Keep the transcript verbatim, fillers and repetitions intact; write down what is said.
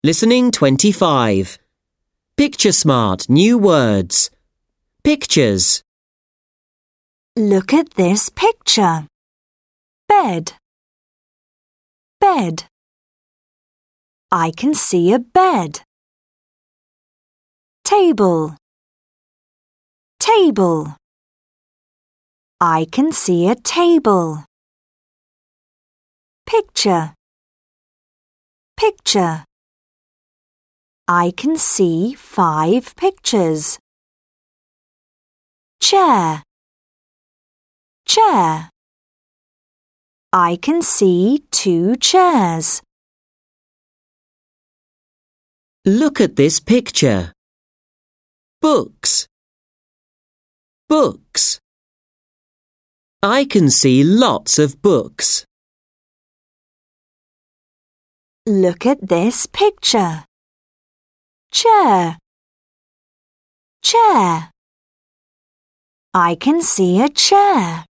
Listening twenty-five. Picture Smart new words. Pictures. Look at this picture. Bed. Bed. I can see a bed. Table. Table. I can see a table. Picture. Picture. I can see five pictures. Chair. Chair. I can see two chairs. Look at this picture. Books. Books. I can see lots of books. Look at this picture. Chair. Chair. I can see a chair.